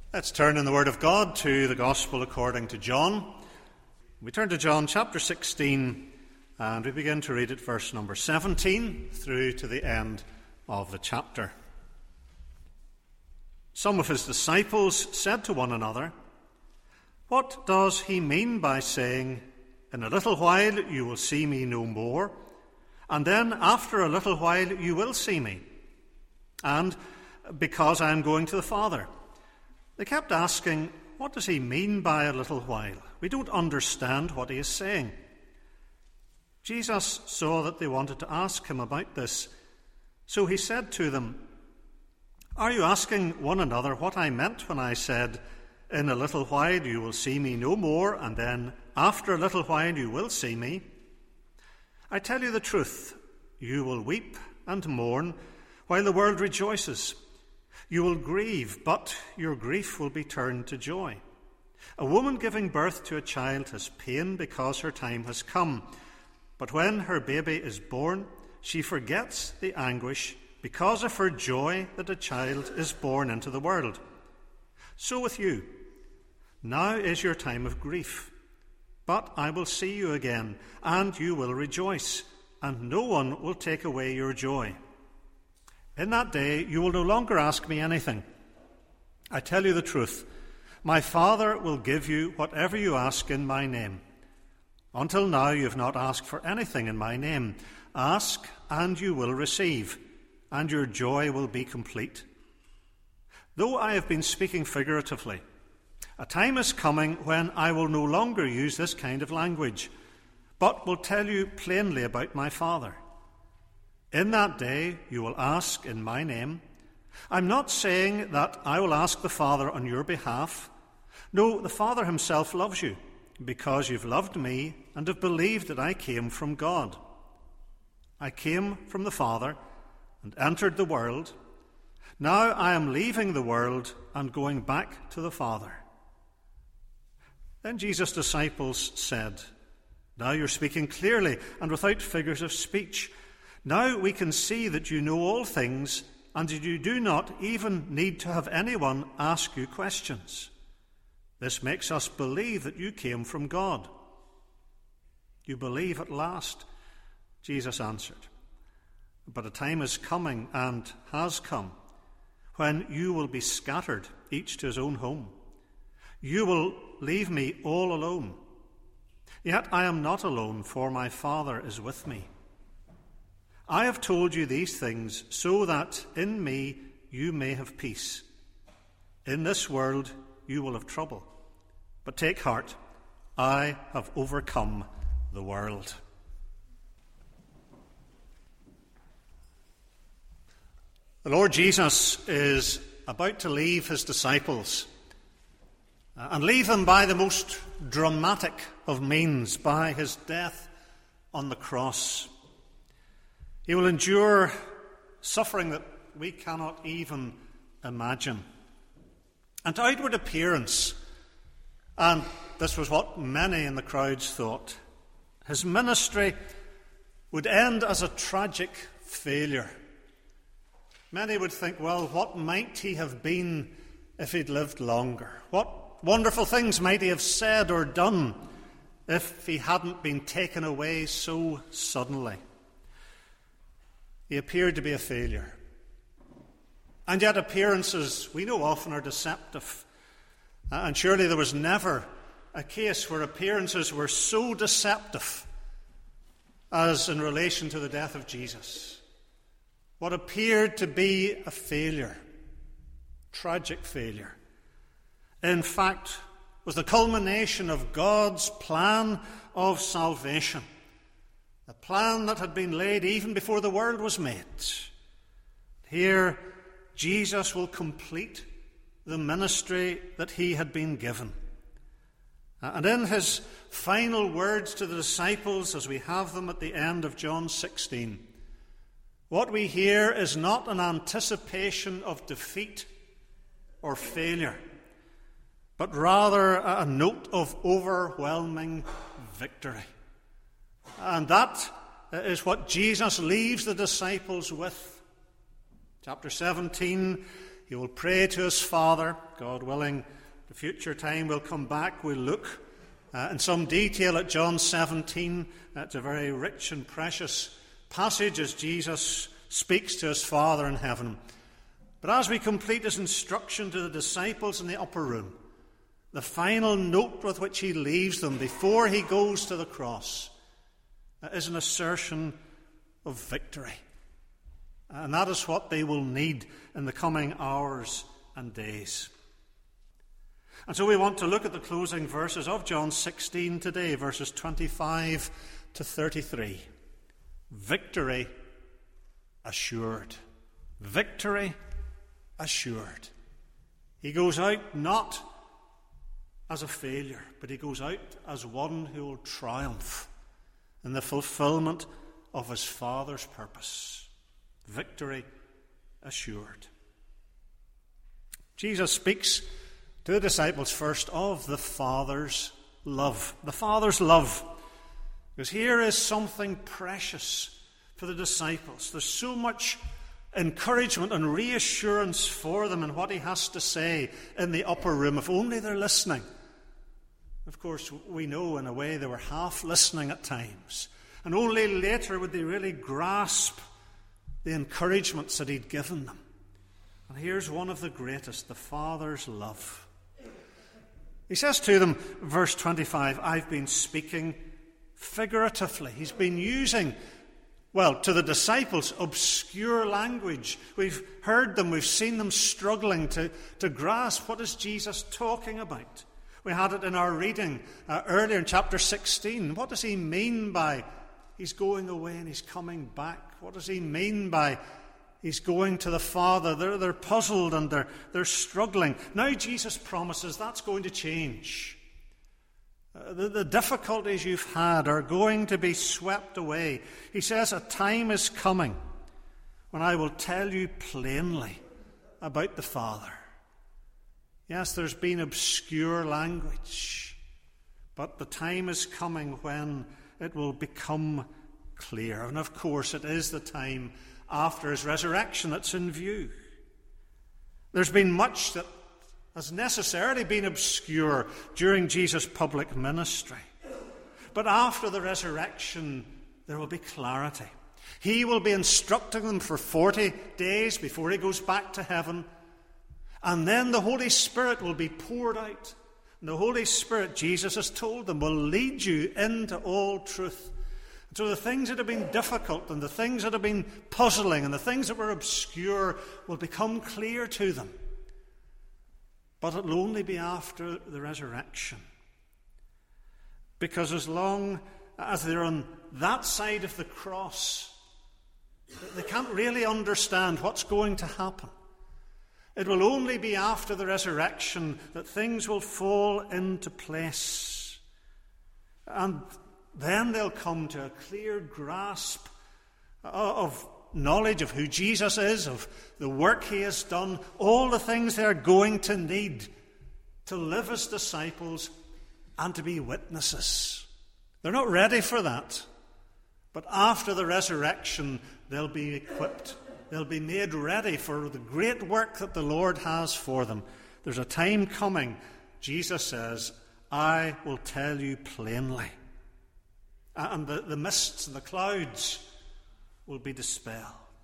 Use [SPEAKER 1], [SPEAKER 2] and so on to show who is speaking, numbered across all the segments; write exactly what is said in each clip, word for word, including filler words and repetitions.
[SPEAKER 1] Let's turn in the Word of God to the Gospel according to John. We turn to John chapter sixteen and we begin to read at verse number seventeen through to the end of the chapter. Some of his disciples said to one another, "What does he mean by saying, 'In a little while you will see me no more, and then after a little while you will see me'? And because I am going to the Father." They kept asking, "What does he mean by a little while? We don't understand what he is saying." Jesus saw that they wanted to ask him about this, so he said to them, "Are you asking one another what I meant when I said, 'In a little while you will see me no more, and then after a little while you will see me'? I tell you the truth, you will weep and mourn while the world rejoices. You will grieve, but your grief will be turned to joy. A woman giving birth to a child has pain because her time has come. But when her baby is born, she forgets the anguish because of her joy that a child is born into the world. So with you, now is your time of grief. But I will see you again, and you will rejoice, and no one will take away your joy. In that day you will no longer ask me anything. I tell you the truth, my Father will give you whatever you ask in my name. Until now you have not asked for anything in my name. Ask, and you will receive, and your joy will be complete. Though I have been speaking figuratively, a time is coming when I will no longer use this kind of language, but will tell you plainly about my Father. In that day you will ask in my name. I'm not saying that I will ask the Father on your behalf. No, the Father himself loves you, because you've loved me and have believed that I came from God. I came from the Father and entered the world. Now I am leaving the world and going back to the Father." Then Jesus' disciples said, "Now you're speaking clearly and without figures of speech. Now we can see that you know all things, and that you do not even need to have anyone ask you questions. This makes us believe that you came from God." "You believe at last," Jesus answered. "But a time is coming, and has come, when you will be scattered, each to his own home. You will leave me all alone. Yet I am not alone, for my Father is with me. I have told you these things so that in me you may have peace. In this world you will have trouble, but take heart, I have overcome the world." The Lord Jesus is about to leave his disciples, and leave them by the most dramatic of means, by his death on the cross. He will endure suffering that we cannot even imagine. And to outward appearance, and this was what many in the crowds thought, his ministry would end as a tragic failure. Many would think, well, what might he have been if he'd lived longer? What wonderful things might he have said or done if he hadn't been taken away so suddenly? He appeared to be a failure. And yet appearances, we know, often are deceptive. And surely there was never a case where appearances were so deceptive as in relation to the death of Jesus. What appeared to be a failure, tragic failure, in fact, was the culmination of God's plan of salvation. A plan that had been laid even before the world was made. Here, Jesus will complete the ministry that he had been given. And in his final words to the disciples, as we have them at the end of John sixteen, what we hear is not an anticipation of defeat or failure, but rather a note of overwhelming victory. And that is what Jesus leaves the disciples with. Chapter seventeen, He will pray to his Father. God willing, the future time we'll come back. We'll look uh, in some detail at John seventeen. It's a very rich and precious passage as Jesus speaks to his Father in heaven. But as we complete his instruction to the disciples in the upper room, the final note with which he leaves them before he goes to the cross is an assertion of victory. And that is what they will need in the coming hours and days. And so we want to look at the closing verses of John sixteen today, verses twenty-five to thirty-three. Victory assured. Victory assured. He goes out not as a failure, but he goes out as one who will triumph in the fulfillment of his Father's purpose. Victory assured. Jesus speaks to the disciples first of the Father's love. The Father's love. Because here is something precious for the disciples. There's so much encouragement and reassurance for them in what he has to say in the upper room, if only they're listening. Of course, we know in a way they were half listening at times. And only later would they really grasp the encouragements that he'd given them. And here's one of the greatest, the Father's love. He says to them, verse twenty-five, I've been speaking figuratively. He's been using, well, to the disciples, obscure language. We've heard them, we've seen them struggling to, to grasp what is Jesus talking about. We had it in our reading uh, earlier in chapter sixteen. What does he mean by he's going away and he's coming back? What does he mean by he's going to the Father? They're, they're puzzled and they're, they're struggling. Now Jesus promises that's going to change. Uh, the, the difficulties you've had are going to be swept away. He says a time is coming when I will tell you plainly about the Father. Yes, there's been obscure language, but the time is coming when it will become clear. And of course, it is the time after his resurrection that's in view. There's been much that has necessarily been obscure during Jesus' public ministry. But after the resurrection, there will be clarity. He will be instructing them for forty days before he goes back to heaven. And then the Holy Spirit will be poured out. And the Holy Spirit, Jesus has told them, will lead you into all truth. And so the things that have been difficult and the things that have been puzzling and the things that were obscure will become clear to them. But it will only be after the resurrection. Because as long as they're on that side of the cross, they can't really understand what's going to happen. It will only be after the resurrection that things will fall into place. And then they'll come to a clear grasp of knowledge of who Jesus is, of the work he has done, all the things they're going to need to live as disciples and to be witnesses. They're not ready for that. But after the resurrection, they'll be equipped. They'll be made ready for the great work that the Lord has for them. There's a time coming, Jesus says, I will tell you plainly. And the, the mists and the clouds will be dispelled.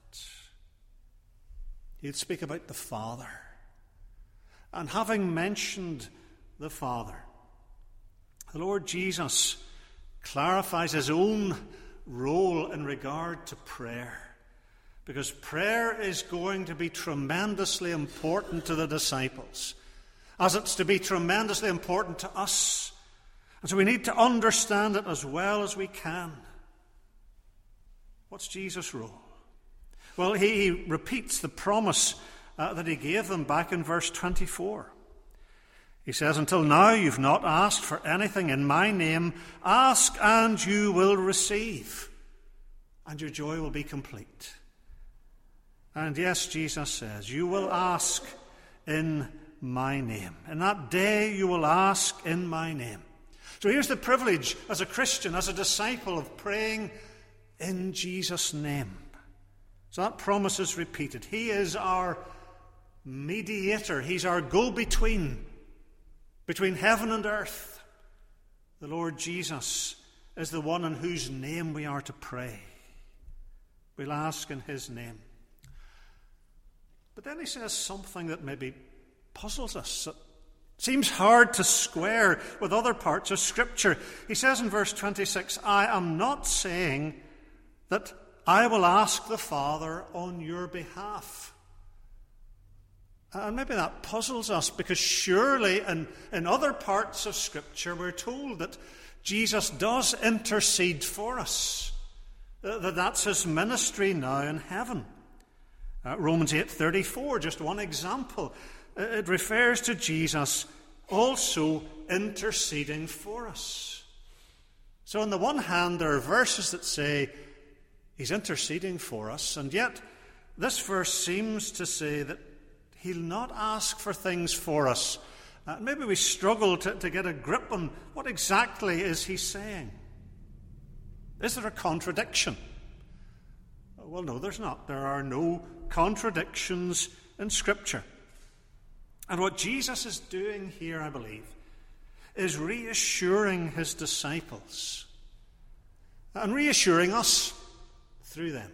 [SPEAKER 1] He'll speak about the Father. And having mentioned the Father, the Lord Jesus clarifies his own role in regard to prayer. Because prayer is going to be tremendously important to the disciples, as it's to be tremendously important to us. And so we need to understand it as well as we can. What's Jesus' role? Well, he, he repeats the promise uh, that he gave them back in verse twenty-four. He says, until now you've not asked for anything in my name. Ask and you will receive, and your joy will be complete. And yes, Jesus says, you will ask in my name. In that day you will ask in my name. So here's the privilege as a Christian, as a disciple, of praying in Jesus' name. So that promise is repeated. He is our mediator. He's our go-between between heaven and earth. The Lord Jesus is the one in whose name we are to pray. We'll ask in his name. But then he says something that maybe puzzles us. It seems hard to square with other parts of Scripture. He says in verse twenty-six, I am not saying that I will ask the Father on your behalf. And maybe that puzzles us, because surely in, in other parts of Scripture we're told that Jesus does intercede for us, that that's his ministry now in heaven. Uh, Romans eight thirty-four, just one example. It refers to Jesus also interceding for us. So on the one hand, there are verses that say he's interceding for us, and yet this verse seems to say that he'll not ask for things for us. Uh, maybe we struggle to, to get a grip on what exactly is he saying. Is there a contradiction? Well, no, there's not. There are no contradictions in Scripture. And what Jesus is doing here, I believe, is reassuring his disciples and reassuring us through them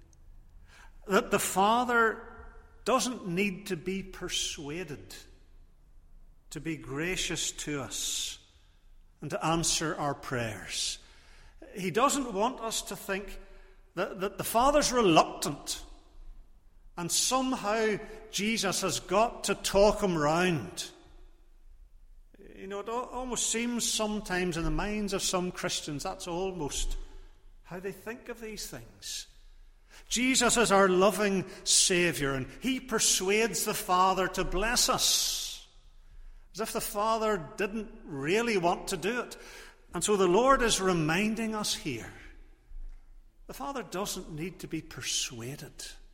[SPEAKER 1] that the Father doesn't need to be persuaded to be gracious to us and to answer our prayers. He doesn't want us to think that, that the Father's reluctant and somehow Jesus has got to talk him round. You know, it almost seems sometimes in the minds of some Christians that's almost how they think of these things. Jesus is our loving Saviour, and he persuades the Father to bless us, as if the Father didn't really want to do it. And so the Lord is reminding us here, the Father doesn't need to be persuaded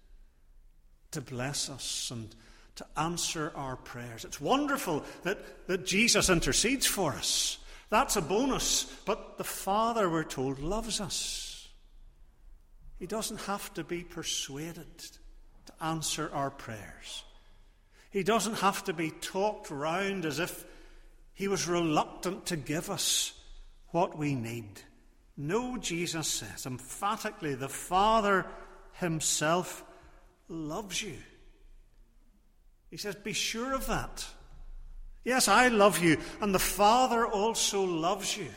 [SPEAKER 1] to bless us and to answer our prayers. It's wonderful that, that Jesus intercedes for us. That's a bonus. But the Father, we're told, loves us. He doesn't have to be persuaded to answer our prayers. He doesn't have to be talked round as if he was reluctant to give us what we need. No, Jesus says emphatically, the Father himself loves you. He says, be sure of that. Yes, I love you, and the Father also loves you.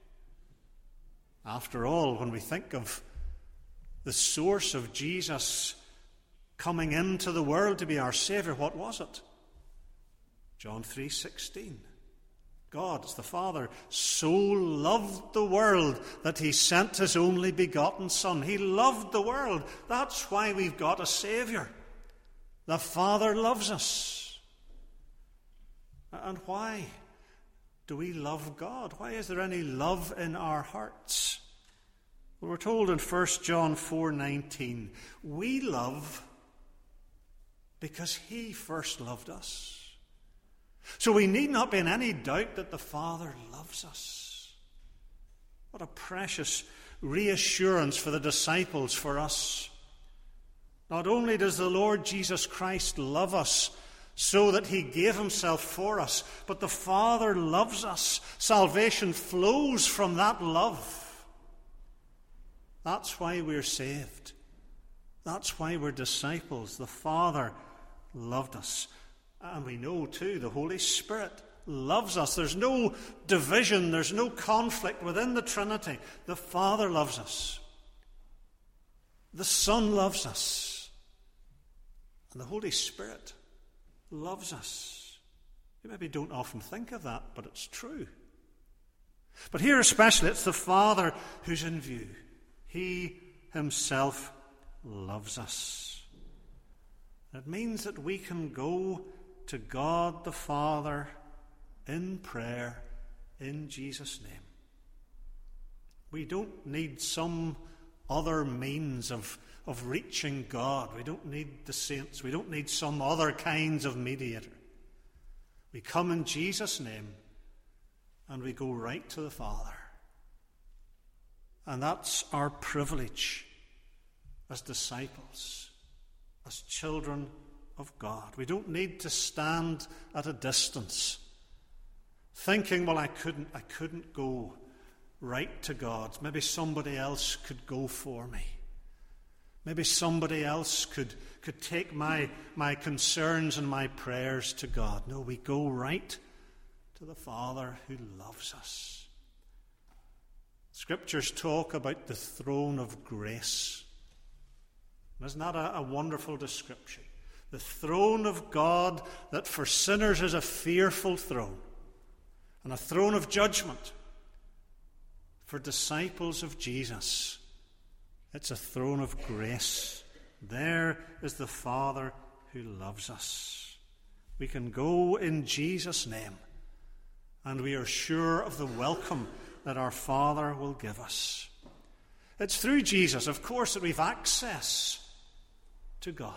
[SPEAKER 1] After all, when we think of the source of Jesus coming into the world to be our Saviour, what was it? John three sixteen. God, the Father, so loved the world that he sent his only begotten Son. He loved the world. That's why we've got a Saviour. The Father loves us. And why do we love God? Why is there any love in our hearts? Well, we're told in First John four nineteen, we love because he first loved us. So we need not be in any doubt that the Father loves us. What a precious reassurance for the disciples, for us. Not only does the Lord Jesus Christ love us so that he gave himself for us, but the Father loves us. Salvation flows from that love. That's why we're saved. That's why we're disciples. The Father loved us. And we know, too, the Holy Spirit loves us. There's no division, there's no conflict within the Trinity. The Father loves us. The Son loves us. And the Holy Spirit loves us. You maybe don't often think of that, but it's true. But here especially, it's the Father who's in view. He himself loves us. It means that we can go to God the Father in prayer in Jesus' name. We don't need some other means of, of reaching God. We don't need the saints. We don't need some other kinds of mediator. We come in Jesus' name and we go right to the Father. And that's our privilege as disciples, as children of God. We don't need to stand at a distance, thinking, well, I couldn't, I couldn't go right to God. Maybe somebody else could go for me. Maybe somebody else could, could take my, my concerns and my prayers to God. No, we go right to the Father who loves us. Scriptures talk about the throne of grace. Isn't that a, a wonderful description? The throne of God that for sinners is a fearful throne, and a throne of judgment. For disciples of Jesus, it's a throne of grace. There is the Father who loves us. We can go in Jesus' name, and we are sure of the welcome that our Father will give us. It's through Jesus, of course, that we've access to God.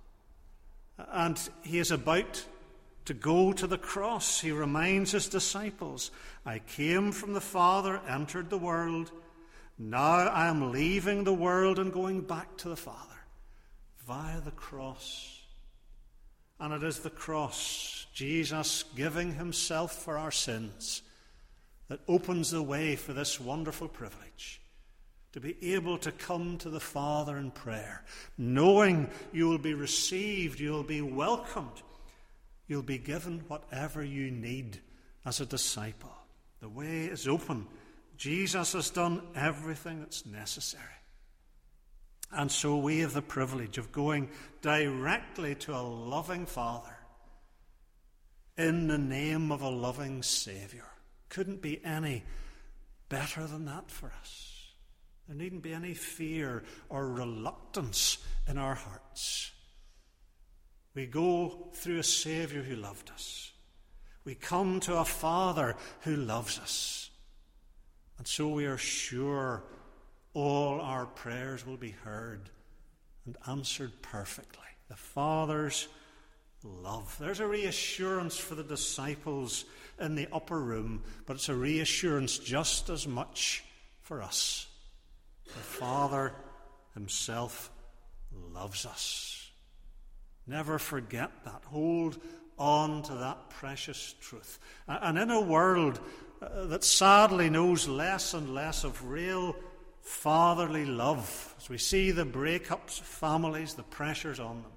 [SPEAKER 1] And he is about to go to the cross. He reminds his disciples, I came from the Father, entered the world. Now I am leaving the world and going back to the Father via the cross. And it is the cross, Jesus giving himself for our sins, that opens the way for this wonderful privilege to be able to come to the Father in prayer, knowing you will be received, you will be welcomed, you'll be given whatever you need as a disciple. The way is open. Jesus has done everything that's necessary. And so we have the privilege of going directly to a loving Father in the name of a loving Saviour. Couldn't be any better than that for us. There needn't be any fear or reluctance in our hearts. We go through a Saviour who loved us. We come to a Father who loves us. And so we are sure all our prayers will be heard and answered perfectly. The Father's love. There's a reassurance for the disciples in the upper room, but it's a reassurance just as much for us. The Father himself loves us. Never forget that. Hold on to that precious truth. And in a world that sadly knows less and less of real fatherly love, as we see the breakups of families, the pressures on them,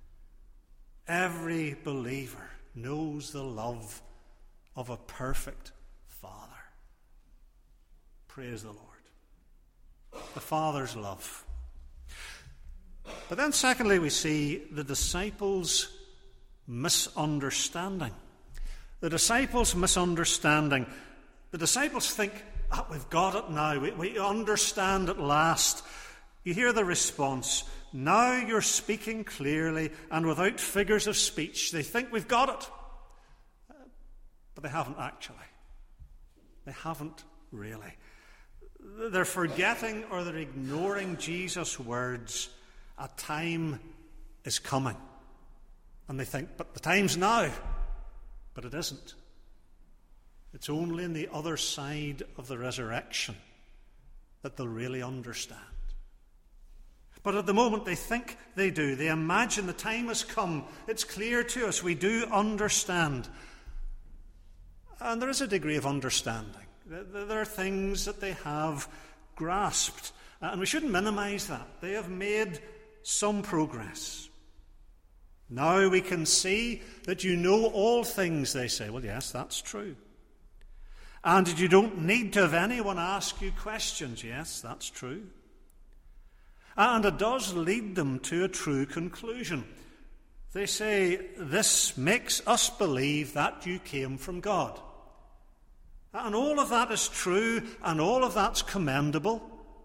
[SPEAKER 1] every believer knows the love of a perfect Father. Praise the Lord. The Father's love. But then secondly, we see the disciples' misunderstanding. The disciples' misunderstanding. The disciples think, ah, we've got it now. We, we understand at last. You hear the response. Now you're speaking clearly and without figures of speech. They think we've got it. But they haven't actually. They haven't really. They're forgetting or they're ignoring Jesus' words. A time is coming. And they think, but the time's now. But it isn't. It's only on the other side of the resurrection that they'll really understand. But at the moment they think they do. They imagine the time has come. It's clear to us. We do understand. And there is a degree of understanding. There are things that they have grasped. And we shouldn't minimize that. They have made some progress. Now we can see that you know all things, they say. Well, yes, that's true. And you don't need to have anyone ask you questions. Yes, that's true. And it does lead them to a true conclusion. They say, this makes us believe that you came from God. And all of that is true, and all of that's commendable.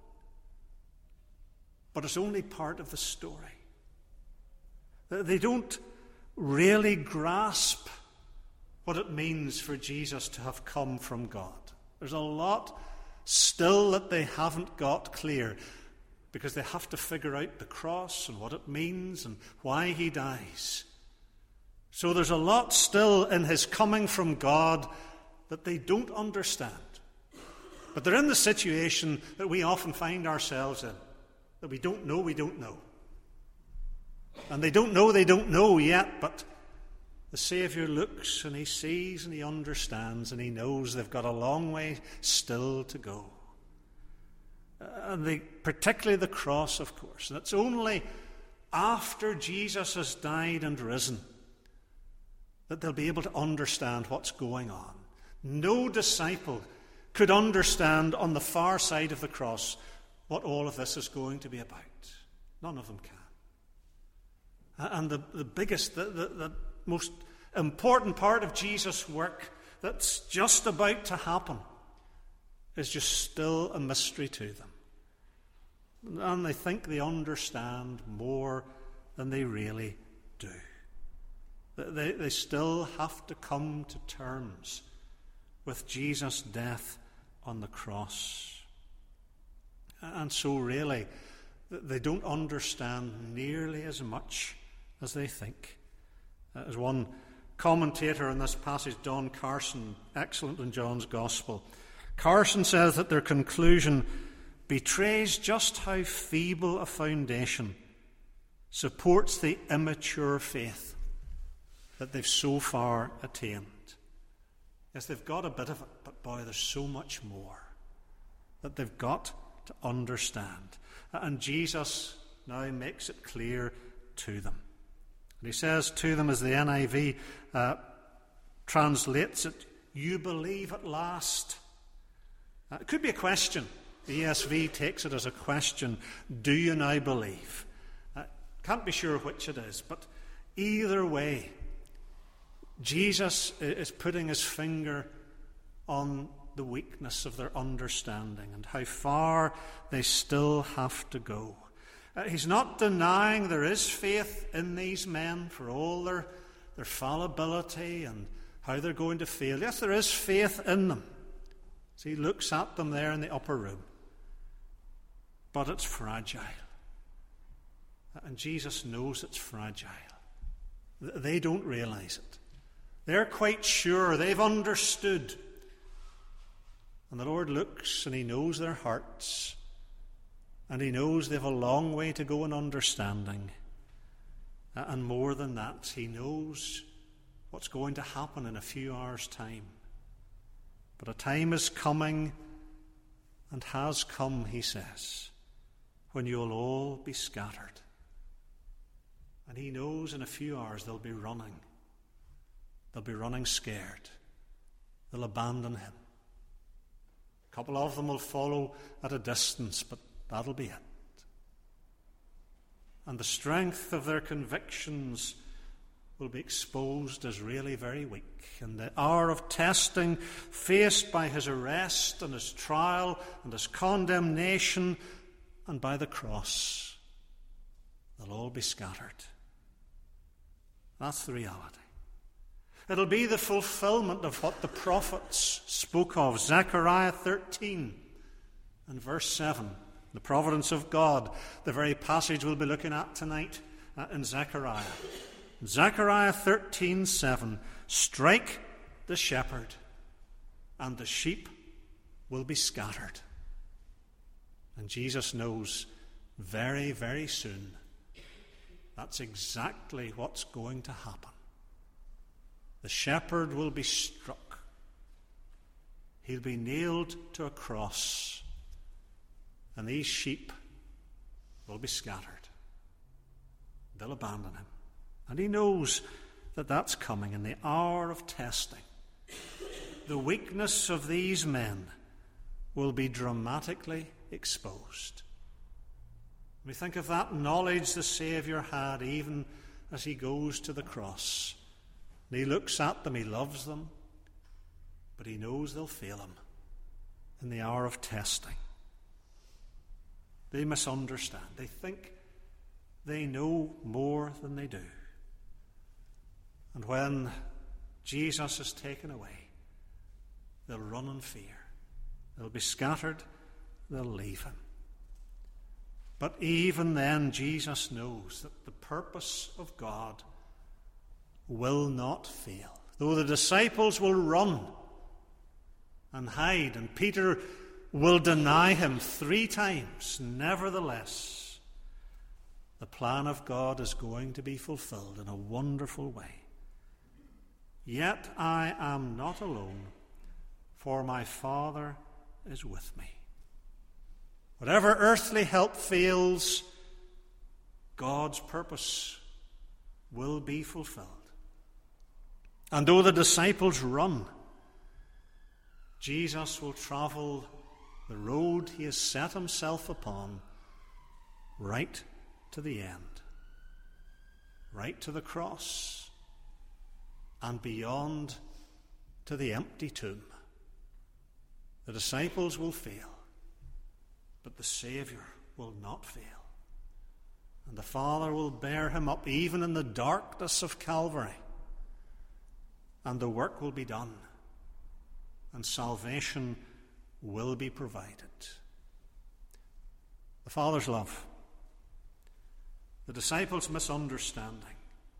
[SPEAKER 1] But it's only part of the story. They don't really grasp what it means for Jesus to have come from God. There's a lot still that they haven't got clear, because they have to figure out the cross and what it means and why he dies. So there's a lot still in his coming from God that they don't understand. But they're in the situation that we often find ourselves in, that we don't know we don't know. And they don't know they don't know yet, but the Saviour looks and he sees and he understands and he knows they've got a long way still to go. And they, particularly the cross, of course. And it's only after Jesus has died and risen that they'll be able to understand what's going on. No disciple could understand on the far side of the cross what all of this is going to be about. None of them can. And the, the biggest, the, the, the most important part of Jesus' work that's just about to happen is just still a mystery to them. And they think they understand more than they really do. They, they still have to come to terms with Jesus' death on the cross. And so really, they don't understand nearly as much as they think. As one commentator on this passage, Don Carson, excellent in John's Gospel, Carson says that their conclusion betrays just how feeble a foundation supports the immature faith that they've so far attained. Yes, they've got a bit of it, but boy, there's so much more that they've got to understand. And Jesus now makes it clear to them. And he says to them, as the N I V uh, translates it, "You believe at last." Uh, it could be a question. The E S V takes it as a question. Do you now believe? Uh, can't be sure which it is, but either way, Jesus is putting his finger on the weakness of their understanding and how far they still have to go. Uh, he's not denying there is faith in these men for all their, their fallibility and how they're going to fail. Yes, there is faith in them. So he looks at them there in the upper room. But it's fragile. And Jesus knows it's fragile. They don't realize it. They're quite sure. They've understood. And the Lord looks and he knows their hearts. And he knows they've a long way to go in understanding. And more than that, he knows what's going to happen in a few hours' time. But a time is coming and has come, he says, when you'll all be scattered. And he knows in a few hours they'll be running. They'll be running scared. They'll abandon him. A couple of them will follow at a distance, but that'll be it. And the strength of their convictions will be exposed as really very weak. In the hour of testing, faced by his arrest and his trial and his condemnation and by the cross, they'll all be scattered. That's the reality. It'll be the fulfillment of what the prophets spoke of. Zechariah thirteen and verse seven. The providence of God, the very passage we'll be looking at tonight uh, in Zechariah. Zechariah thirteen seven. Strike the shepherd, and the sheep will be scattered. And Jesus knows very, very soon that's exactly what's going to happen. The shepherd will be struck. He'll be nailed to a cross. And these sheep will be scattered. They'll abandon him. And he knows that that's coming in the hour of testing. The weakness of these men will be dramatically exposed. We think of that knowledge the Saviour had even as he goes to the cross. And he looks at them, he loves them, but he knows they'll fail him in the hour of testing. They misunderstand. They think they know more than they do. And when Jesus is taken away, they'll run in fear. They'll be scattered. They'll leave him. But even then, Jesus knows that the purpose of God will not fail. Though the disciples will run and hide, and Peter will deny him three times, nevertheless, the plan of God is going to be fulfilled in a wonderful way. Yet I am not alone, for my Father is with me. Whatever earthly help fails, God's purpose will be fulfilled. And though the disciples run, Jesus will travel the road he has set himself upon right to the end, right to the cross, and beyond to the empty tomb. The disciples will fail, but the Saviour will not fail. And the Father will bear him up even in the darkness of Calvary. And the work will be done. And salvation will be provided. The Father's love. The disciples' misunderstanding.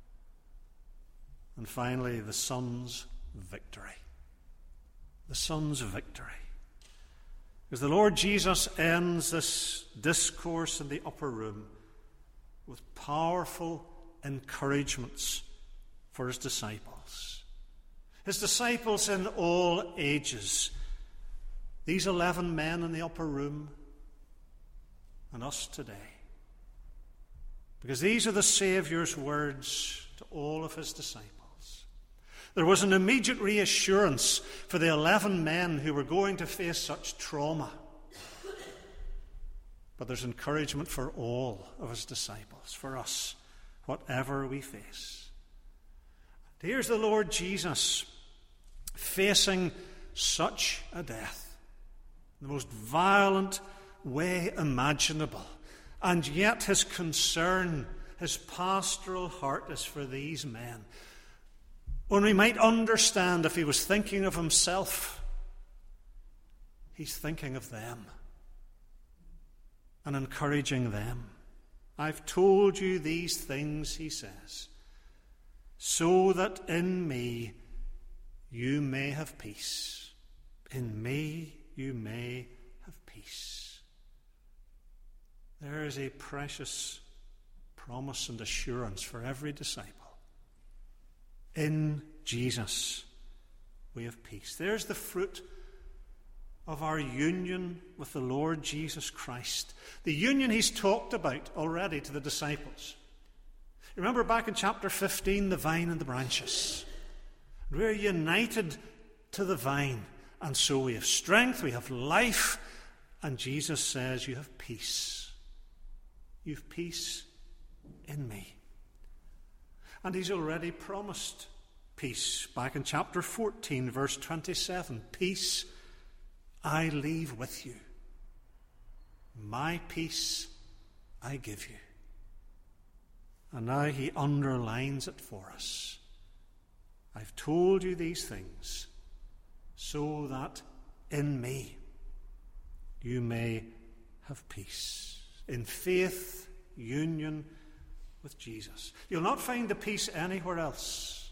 [SPEAKER 1] And finally, the Son's victory. The Son's victory. Because the Lord Jesus ends this discourse in the upper room with powerful encouragements for his disciples. His disciples in all ages. These eleven men in the upper room and us today. Because these are the Saviour's words to all of his disciples. There was an immediate reassurance for the eleven men who were going to face such trauma. But there's encouragement for all of his disciples, for us, whatever we face. And here's the Lord Jesus facing such a death, the most violent way imaginable. And yet his concern, his pastoral heart is for these men. When we might understand if he was thinking of himself, he's thinking of them and encouraging them. I've told you these things, he says, so that in me you may have peace. In me you may have peace. There is a precious promise and assurance for every disciple. In Jesus we have peace. There's the fruit of our union with the Lord Jesus Christ. The union he's talked about already to the disciples. Remember back in chapter fifteen, the vine and the branches. We're united to the vine, and so we have strength, we have life, and Jesus says, you have peace. You have peace in me. And he's already promised peace. Back in chapter fourteen, verse twenty-seven, peace I leave with you. My peace I give you. And now he underlines it for us. I've told you these things so that in me you may have peace. In faith, union with Jesus. You'll not find the peace anywhere else.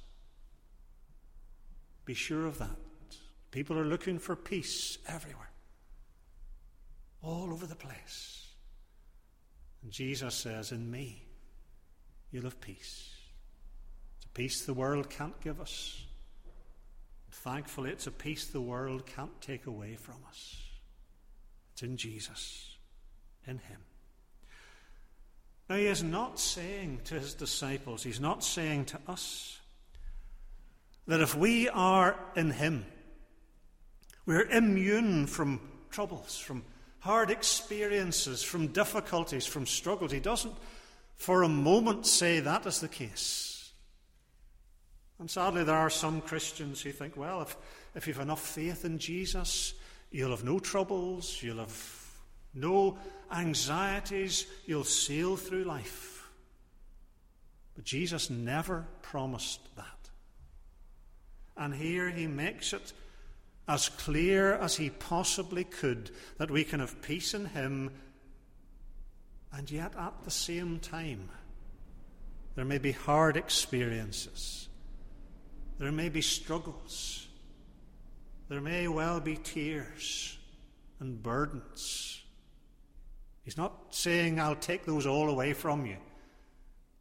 [SPEAKER 1] Be sure of that. People are looking for peace everywhere. All over the place. And Jesus says, in me, you'll have peace. It's a peace the world can't give us. Thankfully, it's a peace the world can't take away from us. It's in Jesus, in him. Now, he is not saying to his disciples, he's not saying to us, that if we are in him, we're immune from troubles, from hard experiences, from difficulties, from struggles. He doesn't for a moment say that is the case. And sadly, there are some Christians who think, well, if, if you've enough faith in Jesus, you'll have no troubles, you'll have no anxieties, you'll sail through life. But Jesus never promised that. And here he makes it as clear as he possibly could that we can have peace in him, and yet at the same time there may be hard experiences, there may be struggles, there may well be tears and burdens. He's not saying, I'll take those all away from you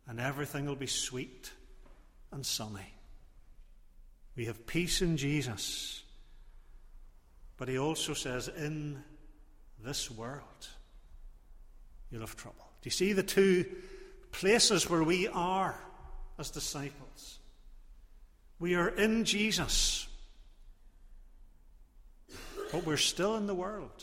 [SPEAKER 1] and everything will be sweet and sunny. We have peace in Jesus. But he also says, in this world, you'll have trouble. Do you see the two places where we are as disciples? We are in Jesus, but we're still in the world.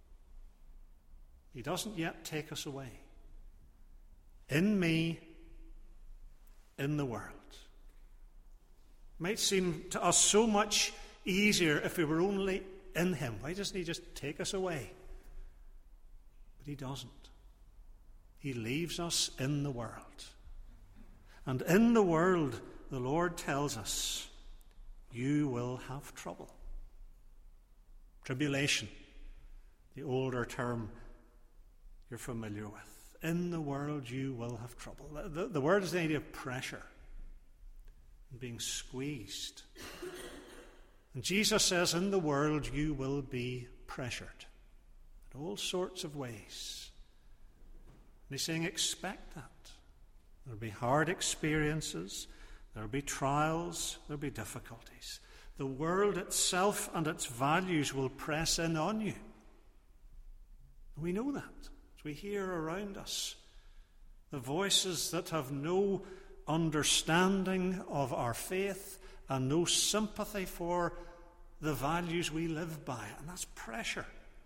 [SPEAKER 1] He doesn't yet take us away. In me, in the world. It might seem to us so much easier if we were only in him. Why doesn't he just take us away? But he doesn't. He leaves us in the world. And in the world, the Lord tells us, you will have trouble. Tribulation, the older term you're familiar with. In the world, you will have trouble. The, the word is the idea of pressure and being squeezed. And Jesus says, in the world, you will be pressured in all sorts of ways. And he's saying, expect that. There'll be hard experiences. There'll be trials. There'll be difficulties. The world itself and its values will press in on you. We know that as we hear around us the voices that have no understanding of our faith and no sympathy for the values we live by. And that's pressure.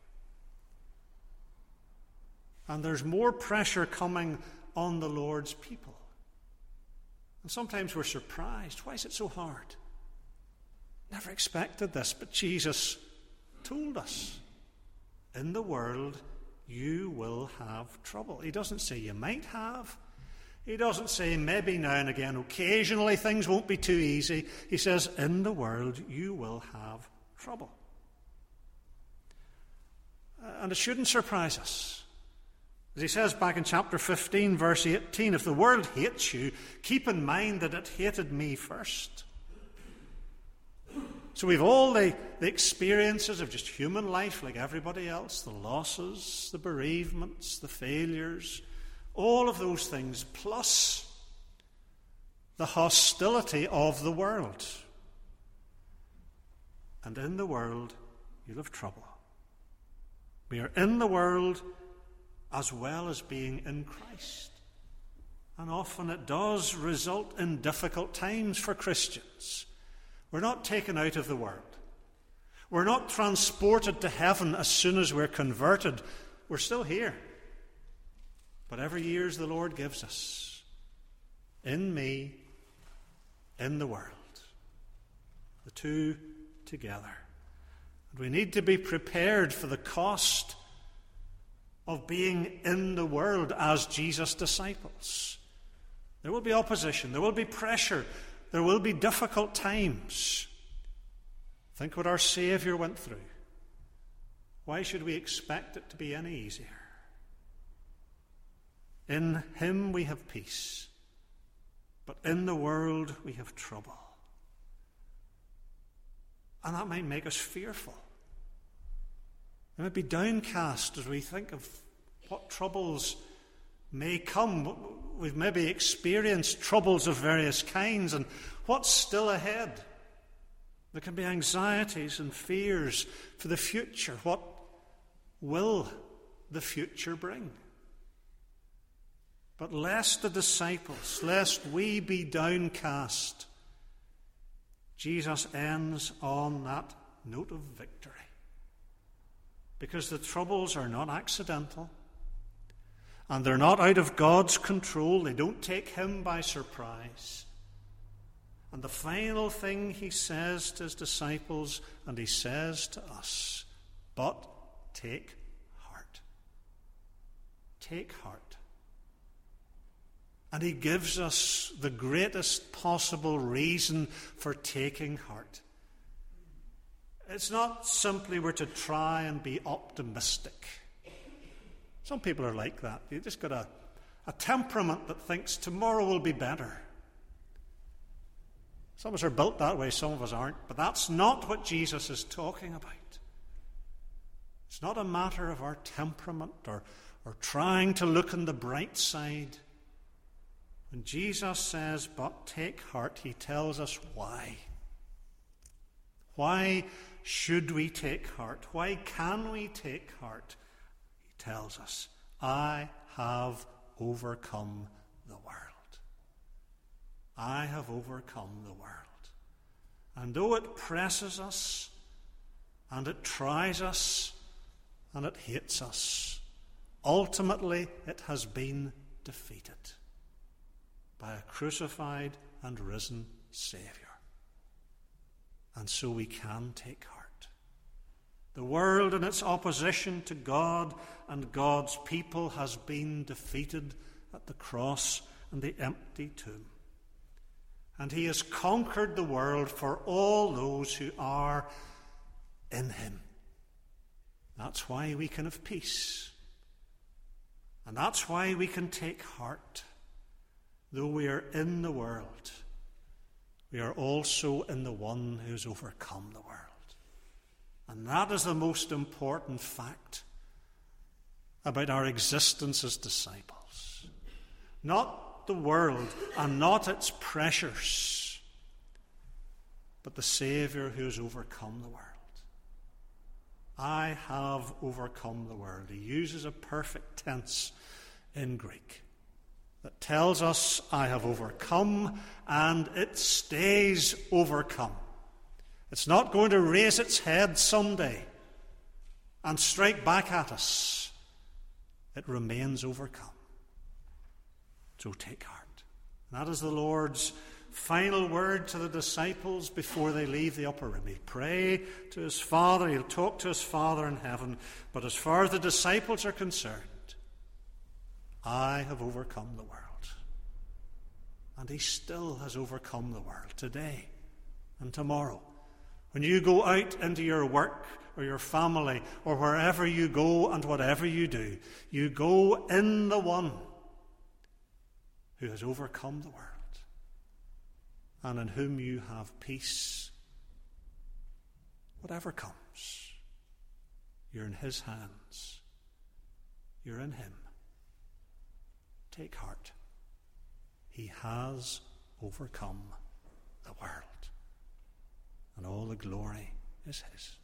[SPEAKER 1] And there's more pressure coming on the Lord's people. And sometimes we're surprised. Why is it so hard? Never expected this, but Jesus told us, in the world you will have trouble. He doesn't say you might have. He doesn't say maybe now and again, occasionally things won't be too easy. He says, in the world you will have trouble. And it shouldn't surprise us. As he says back in chapter fifteen, verse eighteen, if the world hates you, keep in mind that it hated me first. So we've all the, the experiences of just human life like everybody else, the losses, the bereavements, the failures, all of those things, plus the hostility of the world. And in the world, you'll have trouble. We are in the world as well as being in Christ. And often it does result in difficult times for Christians. We're not taken out of the world. We're not transported to heaven as soon as we're converted. We're still here. Whatever years the Lord gives us, in me, in the world. The two together. And we need to be prepared for the cost of being in the world as Jesus' disciples. There will be opposition. There will be pressure. There will be difficult times. Think what our Saviour went through. Why should we expect it to be any easier? In him we have peace, but in the world we have trouble. And that might make us fearful. We might be downcast as we think of what troubles may come. We've maybe experienced troubles of various kinds, and what's still ahead? There can be anxieties and fears for the future. What will the future bring? But lest the disciples, lest we be downcast, Jesus ends on that note of victory. Because the troubles are not accidental, and they're not out of God's control. They don't take him by surprise. And the final thing he says to his disciples, and he says to us, but take heart. Take heart. And he gives us the greatest possible reason for taking heart. It's not simply we're to try and be optimistic. Some people are like that. You've just got a, a temperament that thinks tomorrow will be better. Some of us are built that way, some of us aren't. But that's not what Jesus is talking about. It's not a matter of our temperament or, or trying to look on the bright side. When Jesus says, but take heart, he tells us why. Why should we take heart? Why can we take heart? He tells us, I have overcome the world. I have overcome the world. And though it presses us, and it tries us, and it hates us, ultimately it has been defeated by a crucified and risen Saviour. And so we can take heart. The world in its opposition to God and God's people has been defeated at the cross and the empty tomb. And he has conquered the world for all those who are in him. That's why we can have peace. And that's why we can take heart. Though we are in the world, we are also in the one who has overcome the world. And that is the most important fact about our existence as disciples. Not the world and not its pressures, but the Saviour who has overcome the world. I have overcome the world. He uses a perfect tense in Greek that tells us I have overcome, and it stays overcome. It's not going to raise its head someday and strike back at us. It remains overcome. So take heart. And that is the Lord's final word to the disciples before they leave the upper room. He'll pray to his Father, he'll talk to his Father in heaven, but as far as the disciples are concerned, I have overcome the world. And he still has overcome the world today and tomorrow. When you go out into your work or your family or wherever you go and whatever you do, you go in the one who has overcome the world and in whom you have peace. Whatever comes, you're in his hands. You're in him. Take heart. He has overcome the world, and all the glory is his.